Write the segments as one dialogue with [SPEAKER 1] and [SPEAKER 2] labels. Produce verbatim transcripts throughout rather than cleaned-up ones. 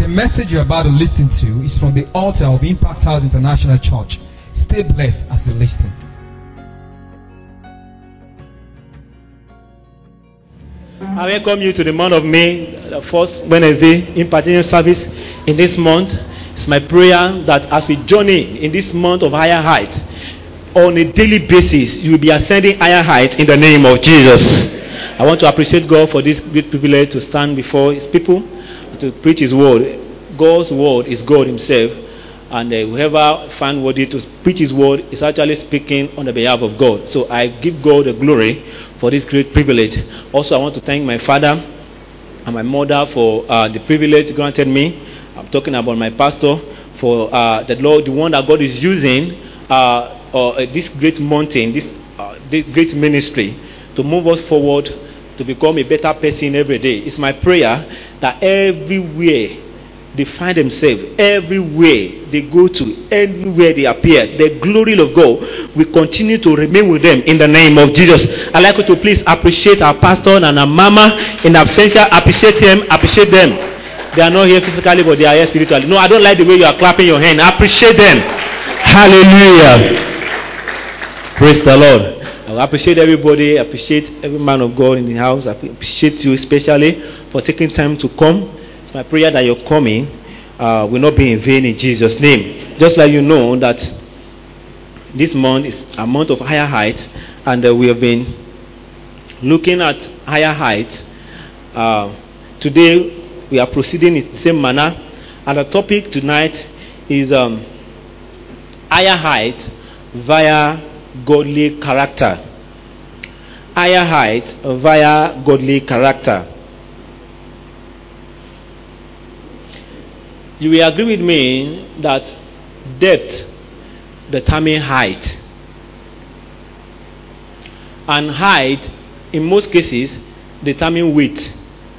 [SPEAKER 1] The message you're about to listen to is from the altar of Impact House International Church. Stay blessed as you listen.
[SPEAKER 2] I welcome you to the month of May, the first Wednesday impartation service in this month. It's my prayer that as we journey in this month of higher height, on a daily basis, you will be ascending higher heights in the name of Jesus. I want to appreciate God for this great privilege to stand before His people, to preach His word. God's word is God Himself, and uh, whoever found worthy to preach His word is actually speaking on the behalf of God. So I give God the glory for this great privilege. Also, I want to thank my father and my mother for uh, the privilege granted me. I'm talking about my pastor for uh, the Lord, the one that God is using uh, uh, this great mountain, this, uh, this great ministry to move us forward to become a better person every day. It's my prayer that everywhere they find themselves, everywhere they go to, everywhere they appear, the glory of God will continue to remain with them in the name of Jesus. I'd like you to please appreciate our pastor and our mama in absentia. Appreciate them, appreciate them. They are not here physically, but they are here spiritually. No, I don't like the way you are clapping your hand. Appreciate them. Hallelujah. Praise the Lord. I appreciate everybody. I appreciate every man of God in the house. I appreciate you especially for taking time to come. It's my prayer that your coming uh, will not be in vain in Jesus' name. Just like you know that this month is a month of higher heights, and uh, we have been looking at higher heights. Uh, today we are proceeding in the same manner, and the topic tonight is um, higher heights via godly character. Higher heights via godly character. You will agree with me that depth determines height, and height in most cases determines weight.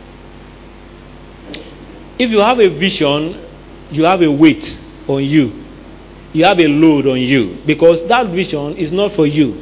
[SPEAKER 2] If you have a vision, you have a weight on you, you have a load on you, because that vision is not for you.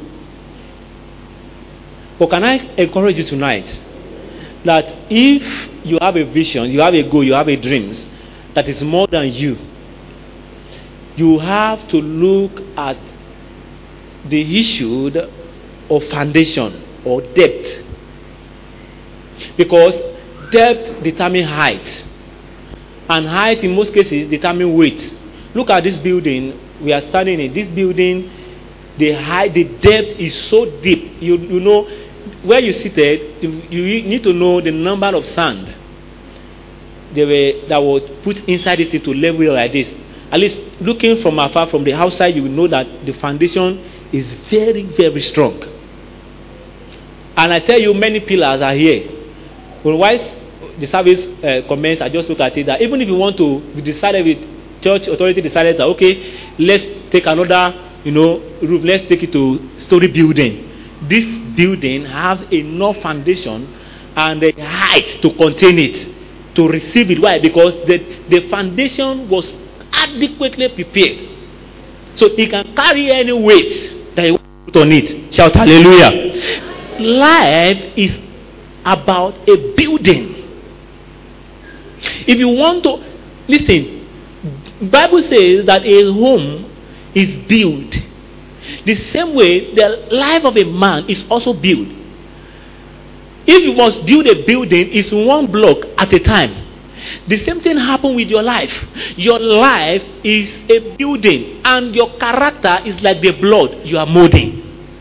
[SPEAKER 2] But can I encourage you tonight that if you have a vision, you have a goal, you have a dreams that is more than you, you have to look at the issue of foundation or depth, because depth determines height, and height in most cases determines weight. Look at this building we are standing in. This building, the height, the depth is so deep. You you know where you seated. You need to know the number of sand they were that was put inside this thing to level like this. At least looking from afar, from the outside, you will know that the foundation is very, very strong. And I tell you, many pillars are here. Well, once the service uh, commenced, I just look at it that even if you want to, we decided with church authority decided that okay, let's take another, you know, roof. Let's take it to story building. This building has enough foundation and the height to contain it, to receive it. Why? Because the, the foundation was adequately prepared. So it can carry any weight that you want to put on it. Shout hallelujah. Life is about a building. If you want to, listen, Bible says that a home is built. The same way the life of a man is also built. If you must build a building, it's one block at a time. The same thing happens with your life. Your life is a building, and your character is like the blood you are molding.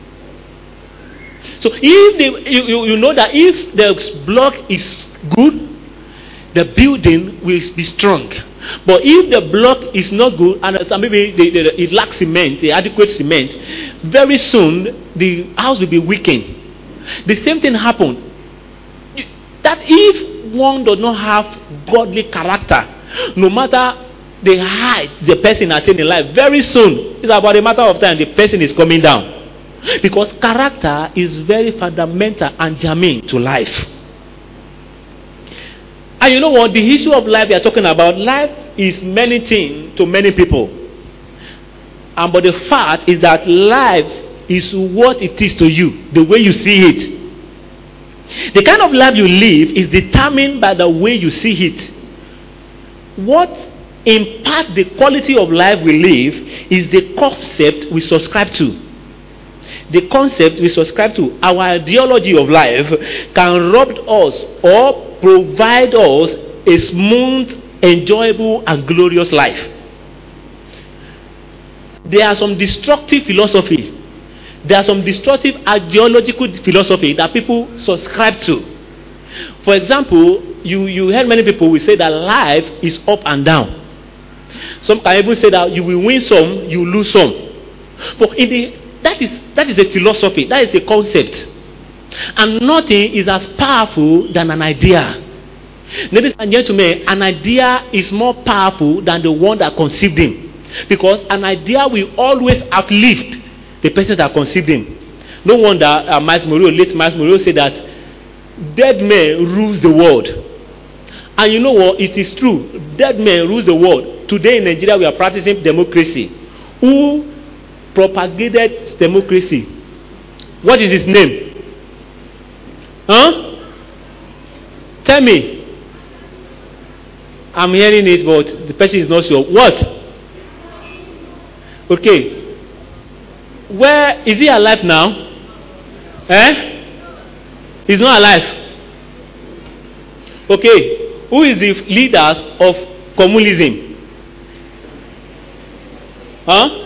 [SPEAKER 2] So if the, you, you, you know that if the block is good, the building will be strong. But if the block is not good, and maybe the, the, it lacks cement, the adequate cement, very soon the house will be weakened. The same thing happens. That if one does not have godly character, no matter the height the person attains in life, very soon, it's about a matter of time, the person is coming down. Because character is very fundamental and germane to life. And you know what? The issue of life we are talking about, life is many things to many people. And but the fact is that life is what it is to you, the way you see it. The kind of life you live is determined by the way you see it. what impacts the quality of life we live is the concept we subscribe to. The concept we subscribe to, our ideology of life, can rob us or provide us a smooth, enjoyable, and glorious life. There are some destructive philosophy. There are some destructive ideological philosophy that people subscribe to. For example, you, you heard many people will say that life is up and down. Some can even say that you will win some, you will lose some. But in the, that is that is a philosophy, that is a concept. And nothing is as powerful than an idea. Ladies and gentlemen, an idea is more powerful than the one that conceived him. Because an idea will always uplift the person that conceived him. No wonder uh, Miles Monroe, late Miles Monroe, said that dead men rules the world. And you know what? It is true. Dead men rules the world. Today in Nigeria, we are practicing democracy. Who propagated democracy? What is his name? Huh? Tell me. I'm hearing it, but the person is not sure. What? Okay. Where is he alive now? Eh? He's not alive. Okay. Who is the leaders of communism? Huh?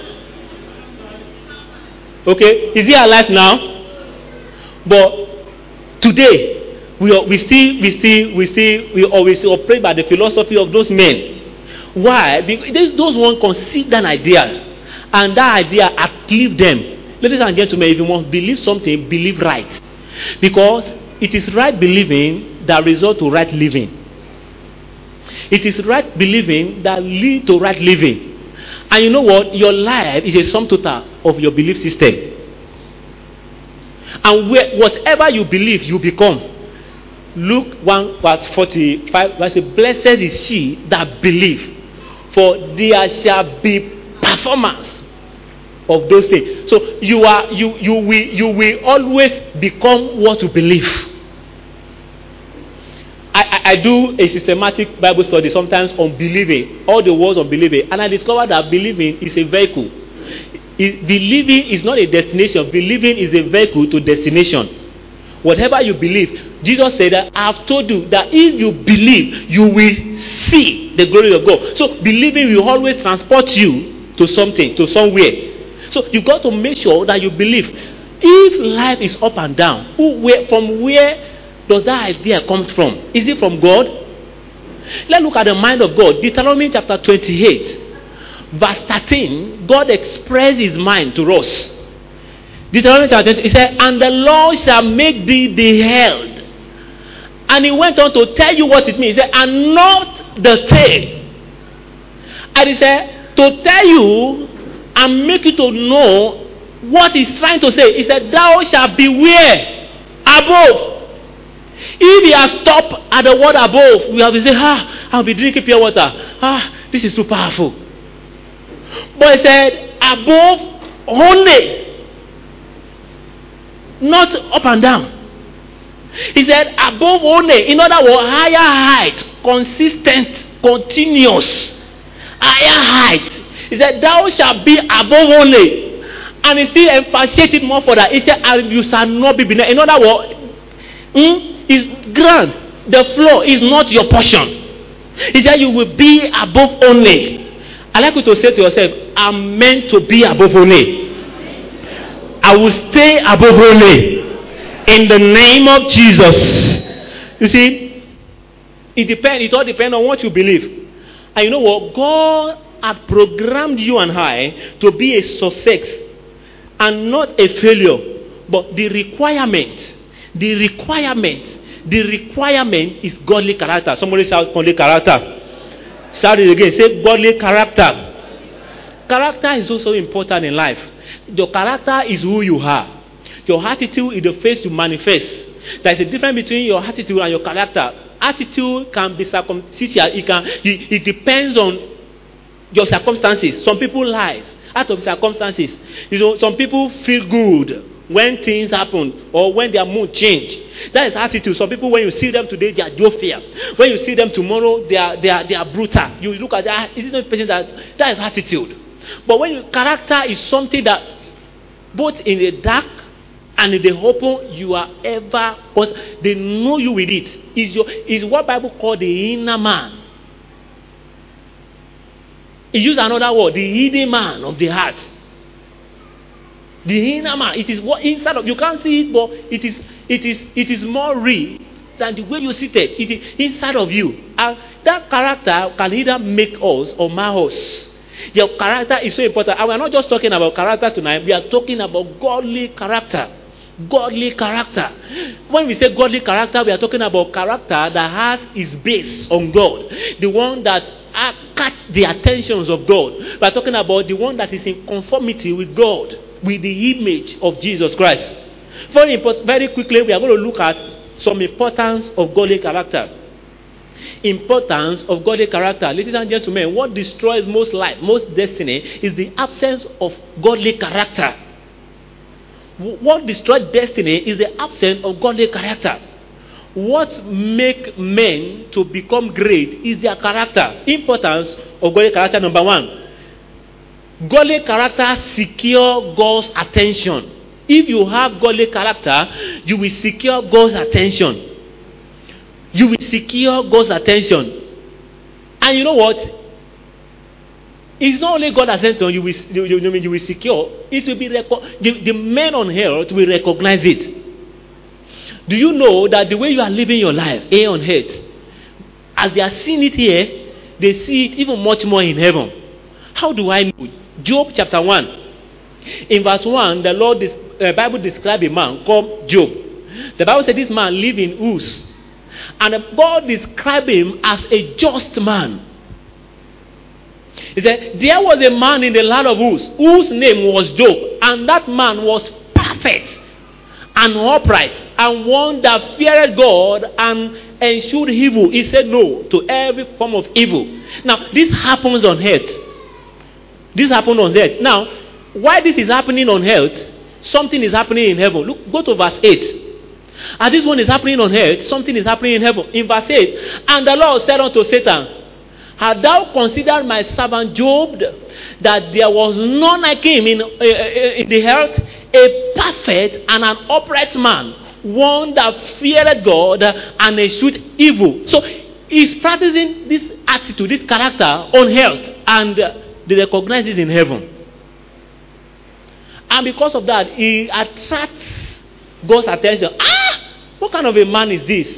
[SPEAKER 2] Okay. Is he alive now? But today, we we still we still we still we always operate by the philosophy of those men. Why? Because those ones conceive an idea, and that idea uplift them. Ladies and gentlemen, if you want to believe something, believe right, because it is right believing that result to right living. It is right believing that lead to right living. And you know what? Your life is a sum total of your belief system. And where, whatever you believe, you become. Luke one verse forty-five, verse, blessed is she that believe, for there shall be performance of those things. So you are you you will you will always become what you believe. I, I, I do a systematic Bible study sometimes on believing, all the words on believing, and I discovered that believing is a vehicle. It, believing is not a destination. Believing is a vehicle to destination. Whatever you believe, Jesus said that I have told you that if you believe, you will see the glory of God. So believing will always transport you to something, to somewhere. So you got to make sure that you believe. If life is up and down, who, where, from where does that idea come from? Is it from God? Let's look at the mind of God. Deuteronomy chapter twenty-eight, verse thirteen. God expressed his mind to us. Deuteronomy chapter twenty, he said, and the Lord shall make thee the head. And he went on to tell you what it means. He said, and not the tail. And he said, to tell you and make you to know what he's trying to say. He said, thou shalt beware above. If he has stopped at the word above, we have to say, ah, I'll be drinking pure water. Ah, this is too powerful. But he said, above only. Not up and down. He said, above only. In other words, higher height, consistent, continuous, higher height. He said, thou shalt be above only. And he still emphasized more for that. He said, and you shall not be beneath. In other words, hmm, is ground. The floor is not your portion. He said, you will be above only. I like you to say to yourself, I'm meant to be above only. I will stay above only. In the name of Jesus. You see, it depends. It all depends on what you believe. And you know what? God had programmed you and I to be a success and not a failure. But the requirement, the requirement, the requirement is godly character. Somebody shout godly character. Shout it again. Say godly character. Character is also important in life. Your character is who you are. Your attitude is the face you manifest. There is a difference between your attitude and your character. Attitude can be circumstantial. It can. It, it depends on your circumstances. Some people lie out of circumstances. You know, some people feel good when things happen or when their mood change. That is attitude. Some people, when you see them today, they are jovial. When you see them tomorrow, they are they are they are brutal. You look at that, is it not person that that is attitude? But when your character is something that both in the dark and in the open, you are ever, but they know you with it. Is your is what Bible call the inner man. He used another word, the hidden man of the heart. The inner man, it is what inside of you can't see it, but it is it is it is more real than the way you see it. It is inside of you. And that character can either make us or mar us. Your character is so important. And we're not just talking about character tonight, we are talking about godly character. Godly character. When we say godly character, we are talking about character that has its base on God. The one that uh, catch the attentions of God. We are talking about the one that is in conformity with God, with the image of Jesus Christ. Very important, very quickly, we are going to look at some importance of godly character. Importance of godly character. Ladies and gentlemen, what destroys most life, most destiny is the absence of godly character. What destroys destiny is the absence of godly character. What makes men to become great is their character. Importance of godly character, number one. Godly character secure God's attention. If you have godly character, you will secure God's attention. You will secure God's attention. And you know what? It's not only God's attention you will, you, you, you will secure. It will be reco- the, the men on earth will recognize it. Do you know that the way you are living your life here on earth, as they are seeing it here, they see it even much more in heaven? How do I know? Job chapter one. In verse one, the Lord, the uh, Bible describes a man called Job. The Bible said this man lived in Uz. And God described him as a just man. He said, there was a man in the land of Uz, whose name was Job. And that man was perfect and upright, and one that feared God and eschewed evil. He said no to every form of evil. Now, this happens on earth. This happened on earth. Now, why this is happening on earth, something is happening in heaven. Look, go to verse eight. As this one is happening on earth, something is happening in heaven. In verse eight, and the Lord said unto Satan, hast thou considered my servant Job, that there was none like him in, uh, in the earth, a perfect and an upright man, one that feared God and eschewed evil. So he's practicing this attitude, this character on earth, and uh, they recognize this in heaven. And because of that, he attracts God's attention. Ah, what kind of a man is this?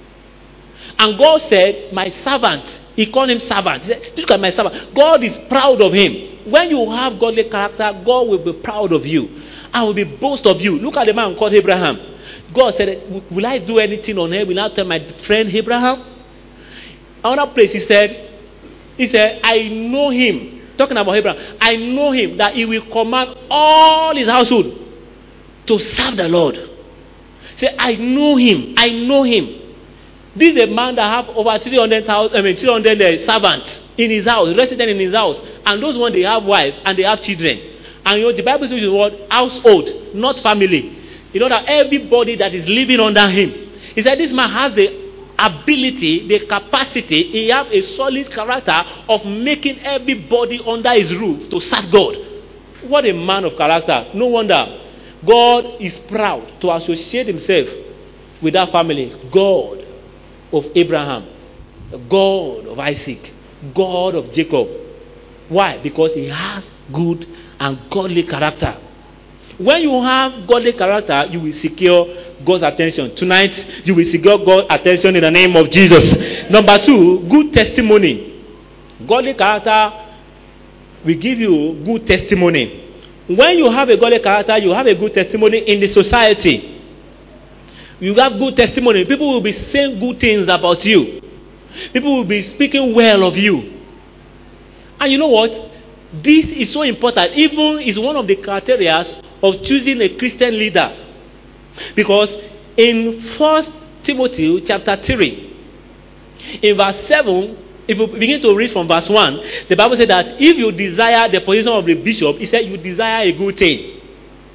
[SPEAKER 2] And God said, my servant. He called him servant. He said, look at my servant. God is proud of him. When you have godly character, God will be proud of you. And will be boast of you. Look at the man called Abraham. God said, will I do anything on earth? Will I tell my friend Abraham? Another place he said, he said, I know him. Talking about Abraham. I know him that he will command all his household to serve the Lord. Say, I know him. I know him. This is a man that have over three hundred thousand, I mean, three hundred uh, servants in his house, resident in his house. And those ones, they have wives and they have children. And you know, the Bible says the word household, not family. You know that everybody that is living under him. He said this man has the ability, the capacity, he has a solid character of making everybody under his roof to serve God. What a man of character. No wonder God is proud to associate himself with that family. God of Abraham, God of Isaac, God of Jacob. Why? Because he has good and godly character. When you have godly character, you will secure God's attention. Tonight, you will secure God's attention in the name of Jesus. Number two, good testimony. Godly character will give you good testimony. When you have a godly character, you have a good testimony in the society. You have good testimony. People will be saying good things about you. People will be speaking well of you. And you know what? This is so important. Even is one of the criteria of choosing a Christian leader. Because in First Timothy chapter three, in verse seven, if you begin to read from verse one, the Bible said that if you desire the position of the bishop, it said you desire a good thing.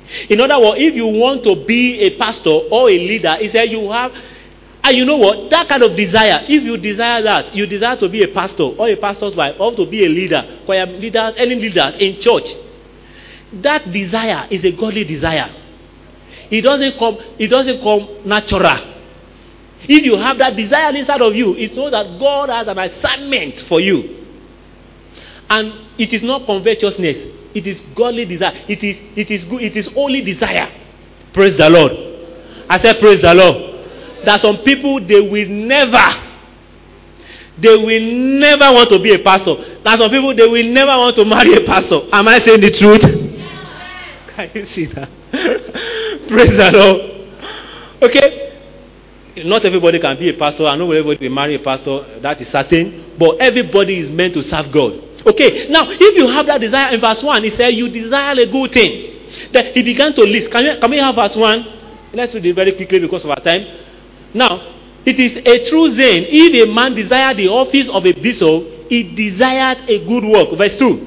[SPEAKER 2] In other words, if you want to be a pastor or a leader, he said you have, and you know what, that kind of desire, if you desire that, you desire to be a pastor or a pastor's wife, or to be a leader, choir leaders, any leaders in church, that desire is a godly desire. It doesn't come, it doesn't come natural. If you have that desire inside of you, it's so that God has an assignment for you. And it is not covetousness. It is godly desire. It is it is good. It is only desire. Praise the Lord. I said praise the Lord. There are some people, they will never, they will never want to be a pastor. There are some people, they will never want to marry a pastor. Am I saying the truth? Can you see that? Praise the Lord. Okay. Not everybody can be a pastor, and not everybody will marry a pastor. That is certain. But everybody is meant to serve God. Okay. Now, if you have that desire, in verse one, he said, you desire a good thing. Then he began to list. Can we, can we have verse one? Let's read it very quickly because of our time. Now, it is a true saying, if a man desire the office of a bishop, he desired a good work. Verse two.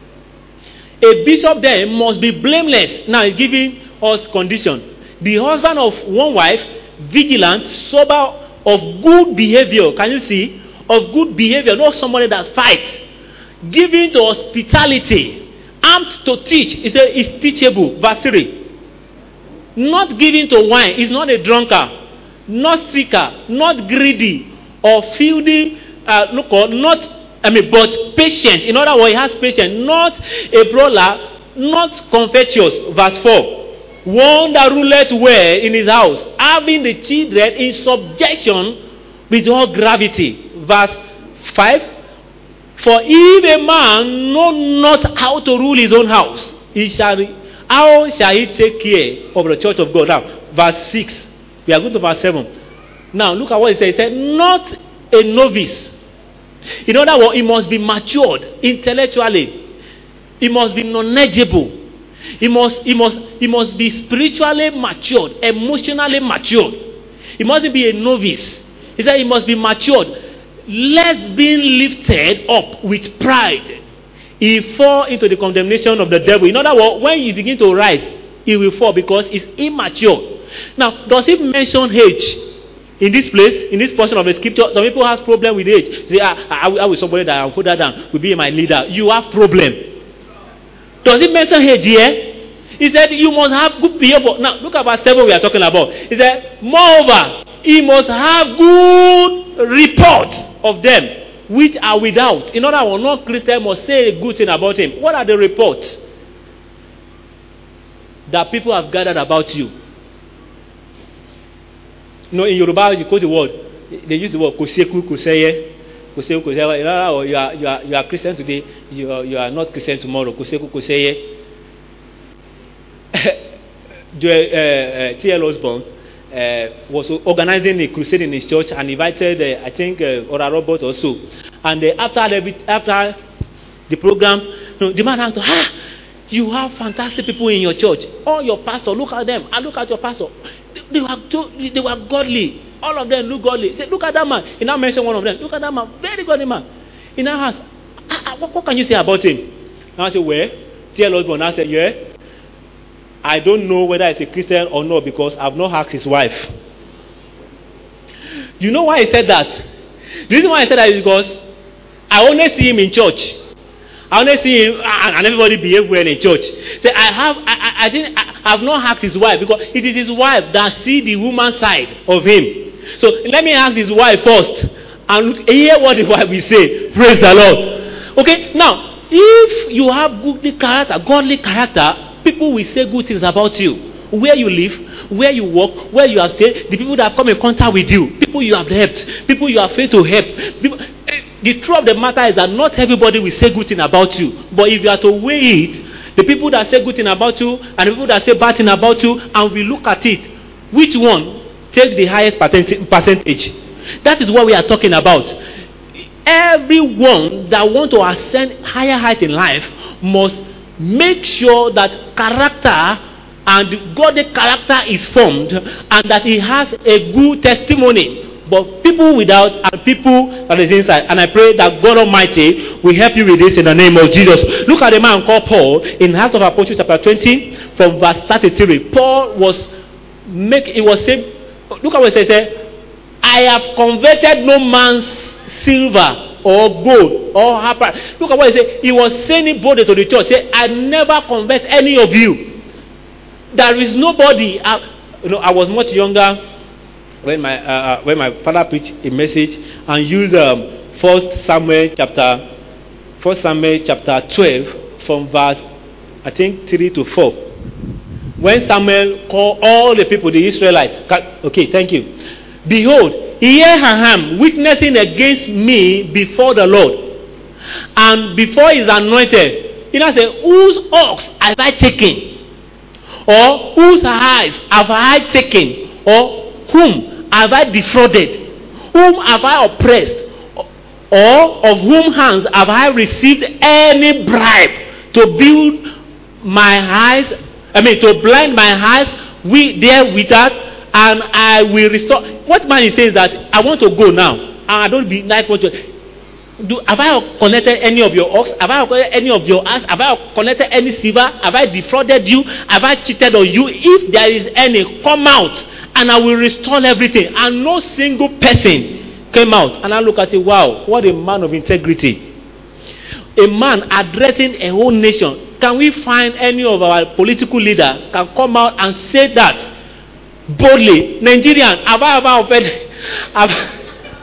[SPEAKER 2] A bishop then must be blameless. Now, he's giving us condition. The husband of one wife, vigilant, sober, of good behavior. Can you see? Of good behavior, not somebody that fights. Giving to hospitality, armed to teach. He said, is teachable. Verse three. Not giving to wine, is not a drunkard, not seeker, not greedy, or filthy, uh, look, not, I mean, but patient. In other words, he has patience. Not a brawler, not covetous. Verse four. One that ruleth well in his house, having the children in subjection with all gravity. Verse five. For if a man know not how to rule his own house, he shall, how shall he take care of the church of God? Now, verse six. We are going to verse seven. Now, look at what he said. He said, not a novice. In other words, he must be matured intellectually. He must be knowledgeable. He must, he must, he must be spiritually matured, emotionally matured. He mustn't be a novice. He said he must be matured. Lest being lifted up with pride, he fall into the condemnation of the devil. In other words, when you begin to rise, he will fall because he's immature. Now, does it mention age in this place, in this portion of the scripture? Some people have problem with age. Say, ah, I, I will somebody that I'll put that down will be my leader. You have problem. Does it mention age here? He said you must have good behavior. Now, look at verse seven we are talking about. He said, moreover, he must have good reports of them which are without. In other words, no Christian must say a good thing about him. What are the reports that people have gathered about you? You know, in Yoruba, you quote the word. They use the word koseku, koseye. Koseku, koseye. You are, you are, you are Christian today. You are, you are not Christian tomorrow. Koseku, koseye. T L Osborne uh, was organizing a crusade in his church and invited, uh, I think, uh, Ora Robert also. And uh, after, the, after the program, you know, the man asked, ah, you have fantastic people in your church. All your pastor, look at them. I look at your pastor. They, they, were, they were godly. All of them look godly. He said, look at that man. He now mentioned one of them. Look at that man. Very godly man. He now asked, ah, ah, what, what can you say about him? Now I said, well, T L Osborne. I said, yeah. I don't know whether he's a Christian or not because I've not asked his wife. You know why he said that? The reason why I said that is because I only see him in church. I only see him and everybody behave well in church. So I have, I, I, I didn't, I, I have not asked his wife because it is his wife that see the woman side of him. So let me ask his wife first and hear what the wife will say. Praise the Lord. Okay, now if you have good character, godly character, people will say good things about you. Where you live, where you work, where you have stayed, the people that have come in contact with you, people you have helped, people you have failed to help. People, the truth of the matter is that not everybody will say good things about you. But if you are to weigh it, the people that say good things about you and the people that say bad things about you, and we look at it, which one takes the highest percentage? That is what we are talking about. Everyone that wants to ascend higher heights in life must make sure that character and godly character is formed and that he has a good testimony. But people people without and people that is inside. And I pray that God Almighty will help you with this in the name of Jesus. Look at the man called Paul in Acts of Apostles chapter twenty from verse thirty-three. Paul was make he was saying, look at what he said. I have converted no man's silver or gold or harper. Look at what he said. He was saying it boldly to the church. Say, I never convert any of you. There is nobody. I, you know, I was much younger when my uh, when my father preached a message and used um, First Samuel chapter First Samuel chapter twelve from verse I think three to four. When Samuel called all the people, the Israelites. Okay, thank you. Behold, here I am witnessing against me before the Lord, and before his anointed. You know, say, whose ox have I taken? Or whose eyes have I taken? Or whom have I defrauded? Whom have I oppressed? Or of whom hands have I received any bribe to build my eyes? I mean, to blind my eyes with there with that, and I will restore. What man is saying is that I want to go now, and I don't be like what you do. Have I connected any of your ox? Have I connected any of your ass? Have I connected any silver? Have I defrauded you? Have I cheated on you? If there is any, come out, and I will restore everything. And no single person came out. And I look at it, wow, what a man of integrity. A man addressing a whole nation. Can we find any of our political leader can come out and say that boldly? Nigerian, have I ever offended? Have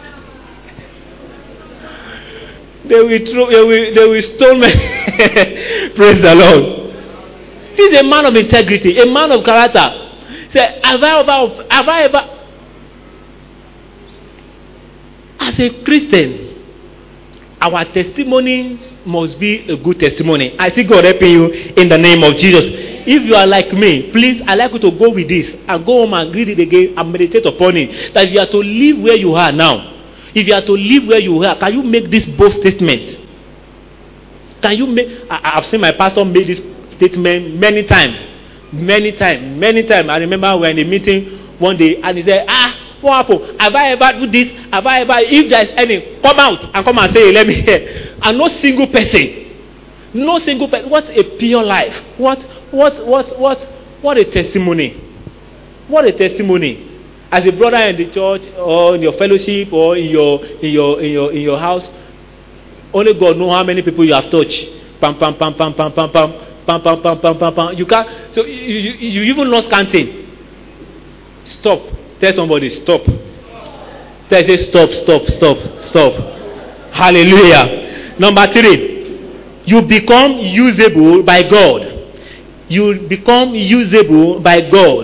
[SPEAKER 2] They will, throw, they will, they will stone me. Praise the Lord. This is a man of integrity, a man of character. Say, have I ever, have I ever, as a Christian, our testimonies must be a good testimony. I see God helping you in the name of Jesus. If you are like me, please, I'd like you to go with this and go home and read it again and meditate upon it. That you are to live where you are now. If you are to live where you are, can you make this bold statement? Can you make, I, I've seen my pastor make this statement many times. Many times. Many times. I remember we were in a meeting one day and he said, ah, what happened? Have I ever do this? Have I ever, if there is any, come out and come and say, let me hear. And no single person. No single person. What a pure life. What, what, what, what, what a testimony. What a testimony. As a brother in the church or in your fellowship or in your in your in your in your house, only God knows how many people you have touched. Pam pam pam pam pam pam pam pam pam pam pam pam pam. You can't. So you, you you even lost counting. Stop. Tell somebody stop. Tell say stop stop stop stop. Hallelujah. Number three, you become usable by God. You become usable by God.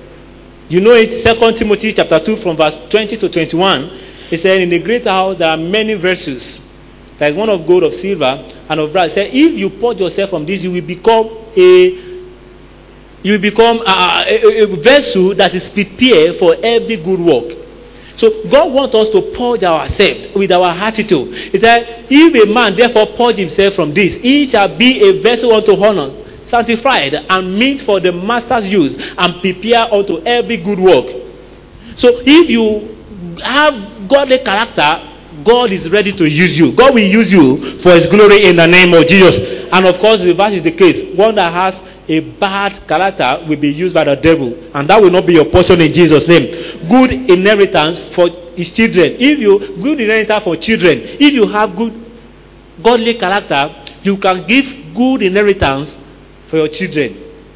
[SPEAKER 2] You know it, Second Timothy chapter two from verse twenty to twenty-one. It said, in the great house there are many vessels. There is one of gold, of silver, and of brass. It said, if you purge yourself from this, you will become a you will become a, a, a vessel that is prepared for every good work. So God wants us to purge ourselves with our attitude. It said, if a man therefore purge himself from this, he shall be a vessel unto honor, sanctified and meet for the master's use, and prepare unto every good work. So if you have godly character, God is ready to use you. God will use you for his glory in the name of Jesus. And of course, the reverse is the case. One that has a bad character will be used by the devil, and that will not be your portion in Jesus' name. Good inheritance for his children. If you good inheritance for children, if you have good godly character, you can give good inheritance for your children.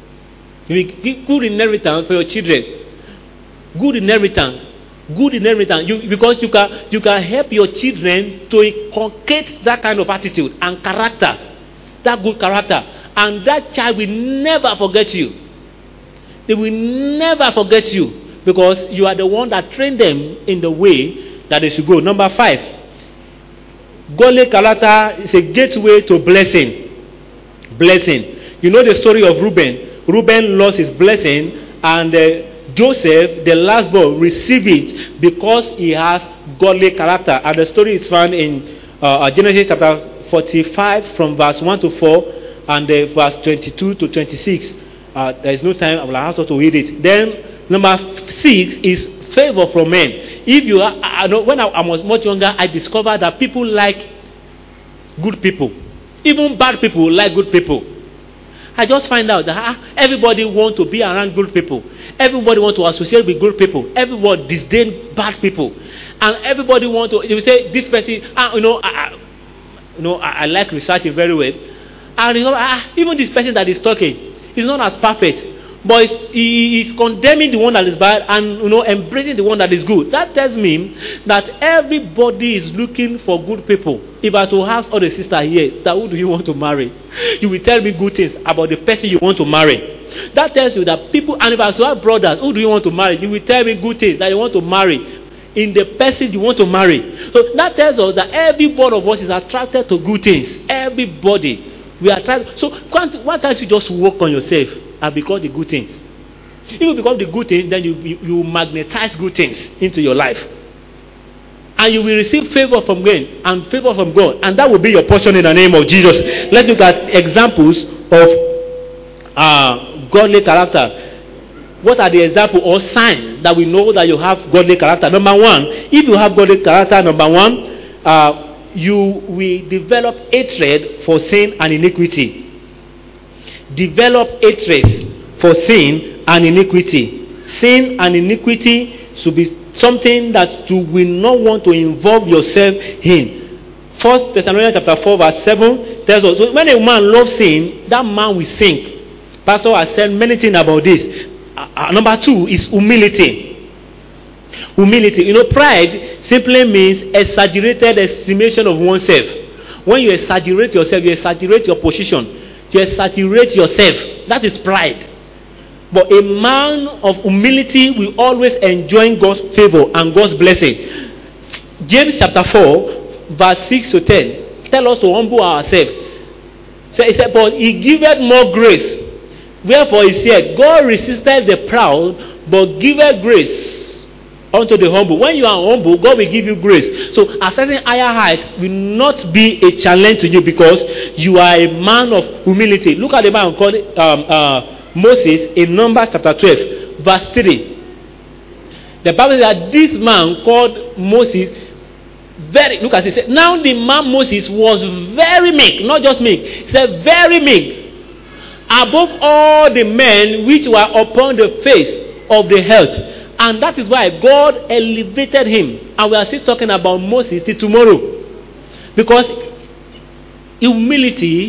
[SPEAKER 2] You give good inheritance for your children. Good inheritance. Good inheritance. You, because you can you can help your children to inculcate that kind of attitude and character. That good character. And that child will never forget you. They will never forget you. Because you are the one that trained them in the way that they should go. Number five. Godly character is a gateway to blessing. Blessing. You know the story of Reuben. Reuben lost his blessing, and uh, Joseph, the last born, received it because he has godly character. And the story is found in uh, Genesis chapter forty-five from verse one to four and uh, verse twenty-two to twenty-six. Uh, there is no time. I will ask you to read it. Then number six is favor from men. If you are, I know when I, I was much younger, I discovered that people like good people. Even bad people like good people. I just find out that ah, everybody wants to be around good people. Everybody wants to associate with good people. Everybody disdain bad people. And everybody wants to, you say, this person, ah, you know, I, I, you know, I, I like researching very well. And you know, ah, even this person that is talking is not as perfect. But he is condemning the one that is bad and, you know, embracing the one that is good. That tells me that everybody is looking for good people. If I were to ask all the sisters here, that who do you want to marry? You will tell me good things about the person you want to marry. That tells you that people, and if I were to have brothers, who do you want to marry? You will tell me good things that you want to marry in the person you want to marry. So that tells us that every one of us is attracted to good things. Everybody. We are attracted. So why can't you just work on yourself and become the good things? If you become the good things, then you, you, you magnetize good things into your life. And you will receive favor from God and favor from God. And that will be your portion in the name of Jesus. Let's look at examples of uh, godly character. What are the examples or signs that we know that you have godly character? Number one, if you have godly character, number one, uh, you will develop hatred for sin and iniquity. Develop hatred for sin and iniquity. Sin and iniquity should be something that you will not want to involve yourself in. First Thessalonians chapter four verse seven tells us, so when a man loves sin, that man will sink. Pastor has said many things about this. Uh, number two is humility. Humility. You know, pride simply means exaggerated estimation of oneself. When you exaggerate yourself, you exaggerate your position. You exaggerate yourself. That is pride. But a man of humility will always enjoy God's favor and God's blessing. James chapter four, verse six to ten, tell us to humble ourselves. So he said, but he giveth more grace. Wherefore he said, God resisteth the proud, but giveth grace unto the humble. When you are humble, God will give you grace. So ascending higher heights will not be a challenge to you because you are a man of humility. Look at the man called um, uh, Moses in Numbers chapter twelve, verse three. The Bible says that this man called Moses, very, look at it, said, now the man Moses was very meek, not just meek, he said very meek, above all the men which were upon the face of the earth. And that is why God elevated him. And we are still talking about Moses till tomorrow. Because humility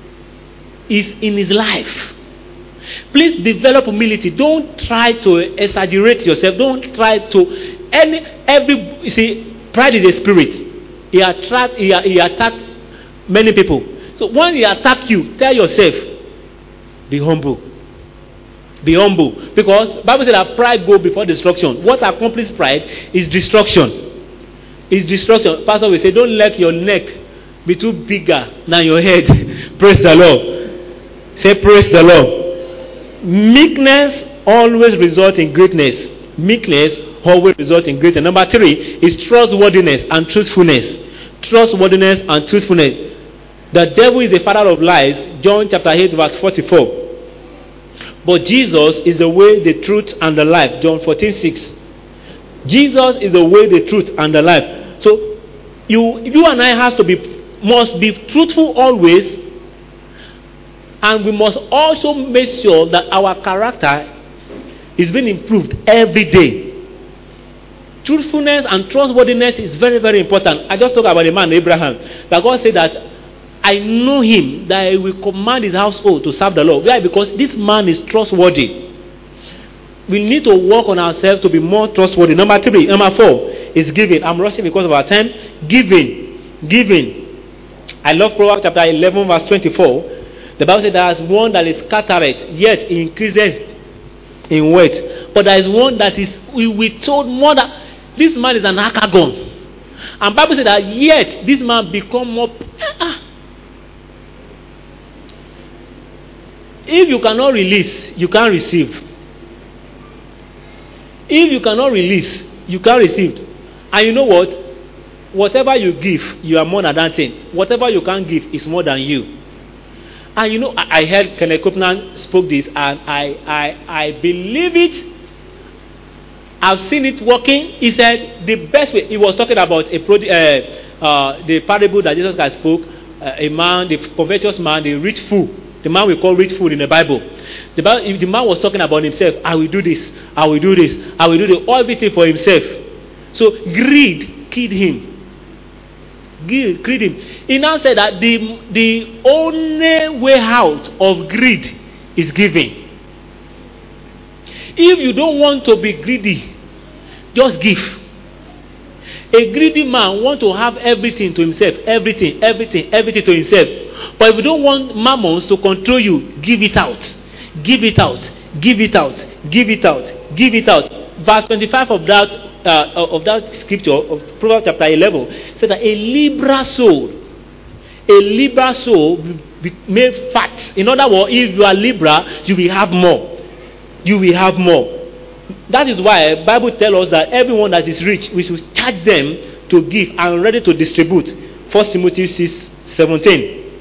[SPEAKER 2] is in his life. Please develop humility. Don't try to exaggerate yourself. Don't try to any every you see, pride is a spirit. He attract he, he attack many people. So when he attack you, tell yourself, be humble. Be humble. Because Bible says that pride goes before destruction. What accomplishes pride is destruction. Is destruction. Pastor will say, don't let your neck be too bigger than your head. Praise the Lord. Say, praise the Lord. Meekness always results in greatness. Meekness always results in greatness. Number three is trustworthiness and truthfulness. Trustworthiness and truthfulness. The devil is the father of lies. John chapter eight verse forty-four. But Jesus is the way, the truth, and the life. John fourteen six. Jesus is the way, the truth, and the life. So you, you and I has to be, must be truthful always, and we must also make sure that our character is being improved every day. Truthfulness and trustworthiness is very, very important. I just talked about the man Abraham. That God said that I know him, that he will command his household to serve the Lord. Why? Because this man is trustworthy. We need to work on ourselves to be more trustworthy. Number three, number four is giving. I'm rushing because of our time. Giving. Giving. I love Proverbs chapter eleven, verse twenty-four. The Bible says there is one that is scattereth, yet he increases in wealth. But there is one that is, we we told more than, this man is an akagon. And Bible says that yet this man become more. Ah, if you cannot release, you can't receive. If you cannot release, you can't receive. And you know what? Whatever you give, you are more than that thing. Whatever you can't give is more than you. And you know, I, I heard Kenneth Copeland spoke this, and I, I, I believe it I've seen it working. He said the best way. He was talking about a pro, uh, uh, the parable that Jesus Christ spoke. Uh, a man, the covetous man, the rich fool, the man we call rich fool in the Bible. The, Bible, the man was talking about himself. I will do this. I will do this. I will do the everything for himself. So greed killed him. Greed killed him. He now said that the the only way out of greed is giving. If you don't want to be greedy, just give. A greedy man wants to have everything to himself, everything, everything, everything to himself. But if you don't want mammons to control you, give it out. Give it out. Give it out. Give it out. Give it out. Verse twenty-five of that uh, of that scripture of Proverbs chapter eleven said that a liberal soul, a liberal soul be made fat. In other words, if you are liberal, you will have more. You will have more. That is why the Bible tells us that everyone that is rich, we should charge them to give and ready to distribute. First Timothy six seventeen.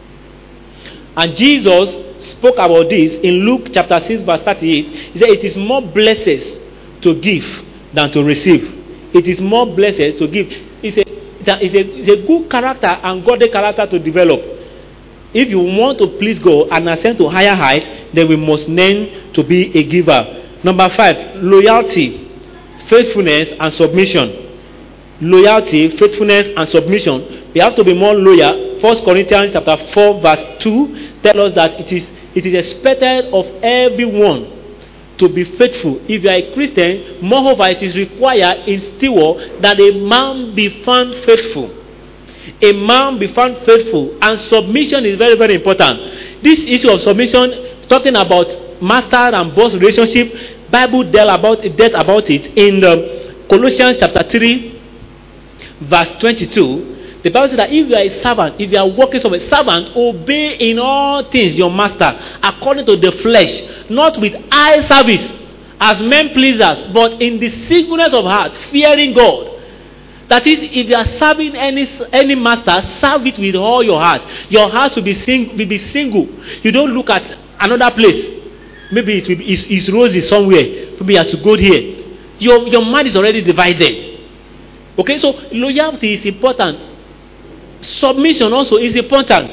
[SPEAKER 2] And Jesus spoke about this in Luke chapter six verse thirty-eight. He said, it is more blessed to give than to receive. It is more blessed to give. It's a, it's a, it's a good character and godly character to develop. If you want to please God and ascend to higher heights, then we must learn to be a giver. Number five, loyalty, faithfulness, and submission. Loyalty, faithfulness, and submission. We have to be more loyal. First Corinthians chapter four, verse two tells us that it is it is expected of everyone to be faithful. If you are a Christian, moreover, it is required in steward that a man be found faithful. A man be found faithful, and submission is very, very important. This issue of submission, talking about master and boss relationship, Bible dealt about it, dealt about it in the Colossians chapter three, verse twenty-two. The Bible says that if you are a servant, if you are working for a servant, obey in all things your master according to the flesh, not with eye service as men pleasers, but in the singleness of heart, fearing God. That is, if you are serving any any master, serve it with all your heart. Your heart will be sing, will be single. You don't look at another place. Maybe it will be, it's, it's rosy somewhere. Maybe you have to go here. Your your mind is already divided. Okay, so loyalty is important. Submission also is important,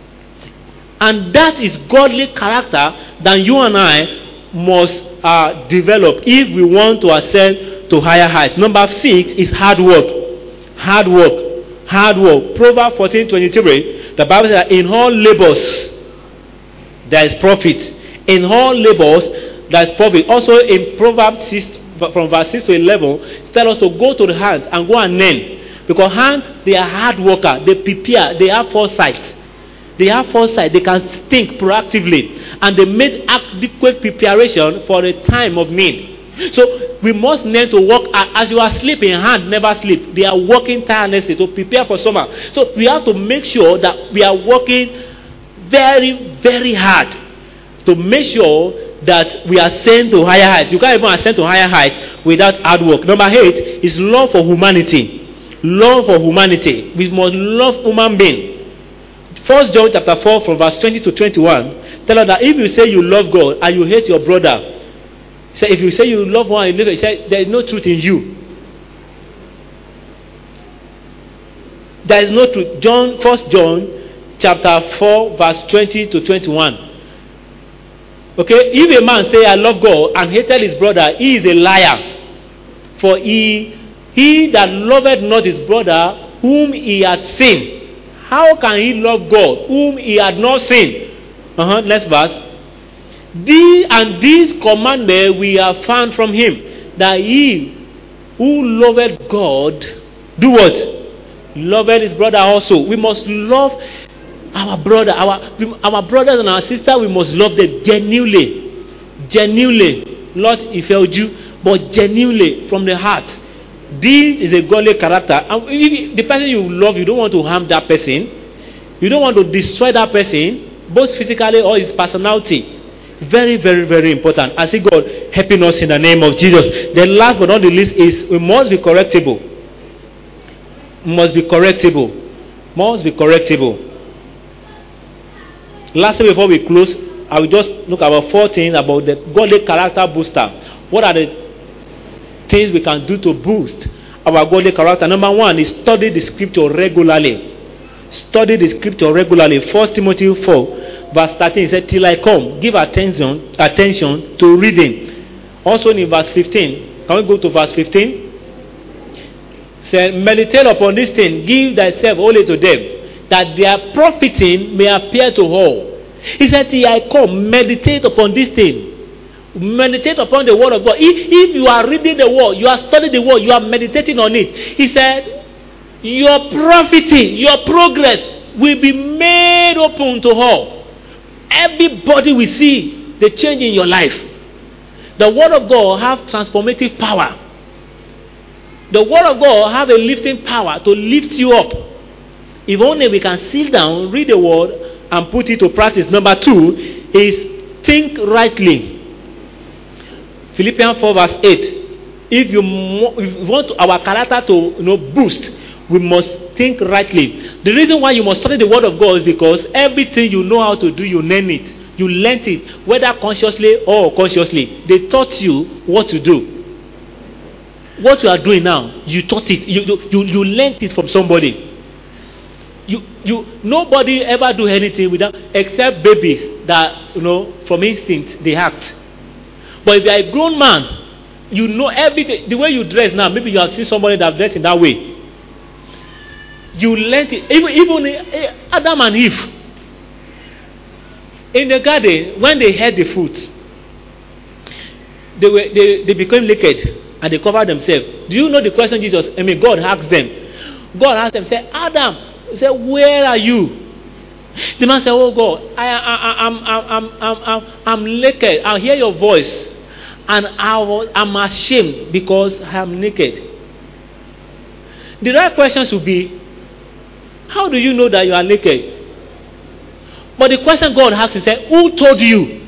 [SPEAKER 2] and that is godly character that you and I must uh, develop if we want to ascend to higher heights. Number six is hard work. Hard work. Hard work. Proverbs fourteen twenty-three. The Bible says that in all labors there is profit. In all labors there is profit. Also in Proverbs six, from verse six to eleven, tell us to go to the hands and go and learn. Because hands, they are hard workers. They prepare. They have foresight. They have foresight. They can think proactively. And they made adequate preparation for a time of need. So we must learn to work. As you are sleeping, hand never sleep. They are working tirelessly to prepare for summer. So we have to make sure that we are working very, very hard to make sure that we ascend to higher heights. You can't even ascend to higher heights without hard work. Number eight is love for humanity. Love for humanity. We must love human being. First John chapter four from verse twenty to twenty-one tell us that if you say you love God and you hate your brother, say if you say you love one another, say there is no truth in you. There is no truth. John, First John chapter four verse twenty to twenty-one. Okay, if a man say I love God and hated his brother, he is a liar. For he he that loveth not his brother whom he hath seen, how can he love God whom he had not seen? Uh-huh, next verse. These and these commandments we have found from him, that he who loveth God do what? Loveth his brother also. We must love our brother, our our brothers and our sisters. We must love them genuinely, genuinely, not if you're Jew, but genuinely from the heart. This is a godly character. And if the person you love, you don't want to harm that person. You don't want to destroy that person, both physically or his personality. Very, very, very important. I see God helping us in the name of Jesus. Then last but not the least is we must be correctable. Must be correctable. Must be correctable. Lastly, before we close, I will just look about four things about the godly character booster. What are the things we can do to boost our godly character. Number one is study the scripture regularly. Study the scripture regularly. First Timothy four, verse thirteen, it said, till I come, give attention, attention to reading. Also in verse fifteen, can we go to verse fifteen? Say, meditate upon this thing, give thyself wholly to them, that their profiting may appear to all. He said, till I come, meditate upon this thing. Meditate upon the word of God. If, if you are reading the word, you are studying the word, you are meditating on it. He said, your profiting, your progress will be made open to all. Everybody will see the change in your life. The word of God have transformative power. The word of God have a lifting power to lift you up. If only we can sit down, read the word, and put it to practice. Number two is think rightly. Philippians four verse eight. If you, mo- if you want our character to you know, boost, we must think rightly. The reason why you must study the word of God is because everything you know how to do, you learn it. You learned it, whether consciously or unconsciously. They taught you what to do. What you are doing now, you taught it. You you you learned it from somebody. You you nobody ever do anything without, except babies that you know from instinct they act. But if you are a grown man, you know everything. The way you dress now, maybe you have seen somebody that dressed in that way. You learned it. Even even Adam and Eve in the garden, when they had the fruit, they were they, they became naked and they covered themselves. Do you know the question Jesus? I mean, God asked them. God asked them, say, Adam, say, where are you? The man said, oh God, I, I, I, I'm, I'm, I'm, I'm, I'm, I'm naked. I hear your voice, and I was, I'm ashamed because I'm naked. The right question should be, how do you know that you are naked? But the question God asked, he said, who told you?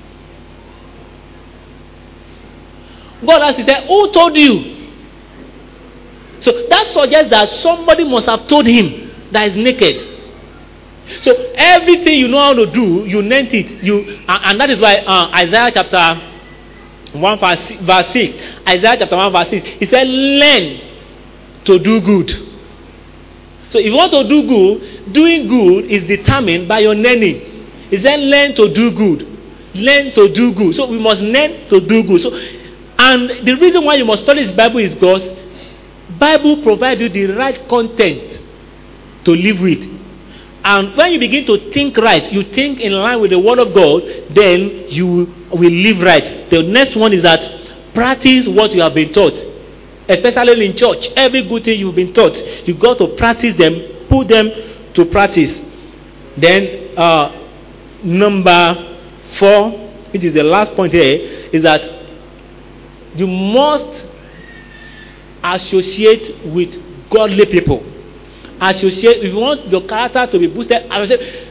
[SPEAKER 2] God asked, he said, who told you? So that suggests that somebody must have told him that he's naked. So everything you know how to do, you learned it. You and, and that is why uh, Isaiah chapter one verse, verse six. Isaiah chapter one verse six. He said, learn to do good. So if you want to do good, doing good is determined by your learning. He said, learn to do good. Learn to do good. So we must learn to do good. So, and the reason why you must study this Bible is because Bible provides you the right content to live with. And when you begin to think right, you think in line with the word of God, then you will live right. The next one is that practice what you have been taught. Especially in church, every good thing you've been taught, you got to practice them, put them to practice. Then uh, number four, which is the last point here, is that you must associate with godly people. Associate, if you want your character to be boosted, associate.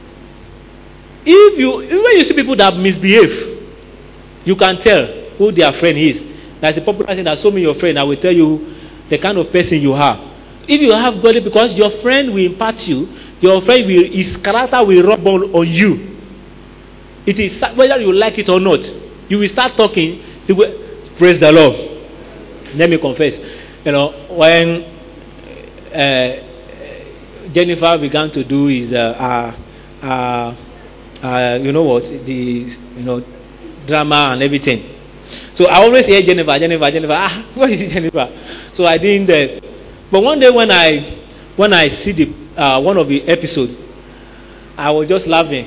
[SPEAKER 2] If you, when you see people that misbehave, you can tell who their friend is. That's a popular thing that show me your friend. I will tell you the kind of person you are. If you have godly, because your friend will impart you, your friend will, his character will rub on, on you. It is whether you like it or not. You will start talking. You will, praise the Lord. Let me confess. You know, when uh, Jennifer began to do his, uh, uh, uh, uh, you know what, the you know drama and everything. So I always hear Jennifer, Jennifer, Jennifer. Ah, what is it, Jennifer? So I didn't. Uh, but one day when I when I see the uh, one of the episodes, I was just laughing.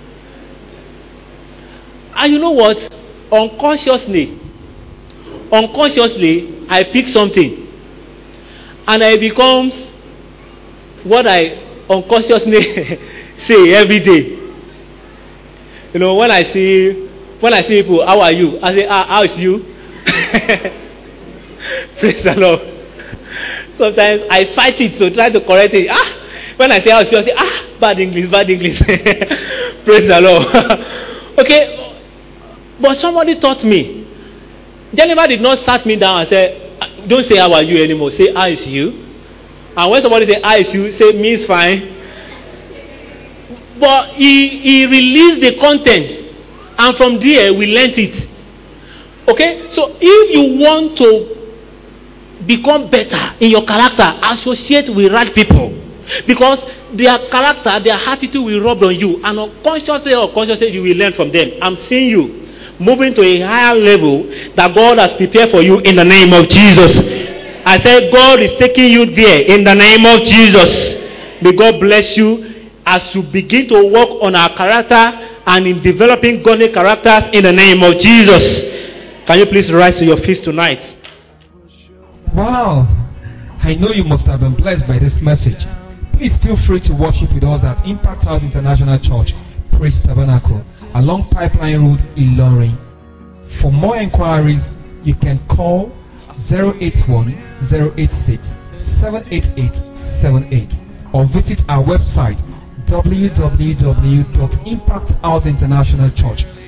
[SPEAKER 2] And you know what? Unconsciously, unconsciously, I pick something, and I becomes what I unconsciously say every day. You know, when I see. When I see people, how are you? I say, ah, how is you? Praise the Lord. Sometimes I fight it, so try to correct it. Ah, when I say how is you, I say, ah, bad English, bad English. Praise the Lord. Okay, but somebody taught me. Jennifer did not sat me down and say, don't say how are you anymore. Say how is you. And when somebody say how is you, say me is fine. But he he released the content. And from there, we learnt it. Okay? So if you want to become better in your character, associate with right people. Because their character, their attitude will rub on you. And unconsciously or consciously, you will learn from them. I'm seeing you moving to a higher level that God has prepared for you in the name of Jesus. I said God is taking you there in the name of Jesus. May God bless you as you begin to work on our character and in developing godly characters in the name of Jesus. Can you please rise to your feet tonight?
[SPEAKER 1] Wow. I know you must have been blessed by this message. Please feel free to worship with us at Impact House International Church, Praise Tabernacle, along Pipeline Road, Ilorin. For more inquiries, you can call zero eight one, zero eight six, seven eight eight seven eight or visit our website w w w dot impact house international church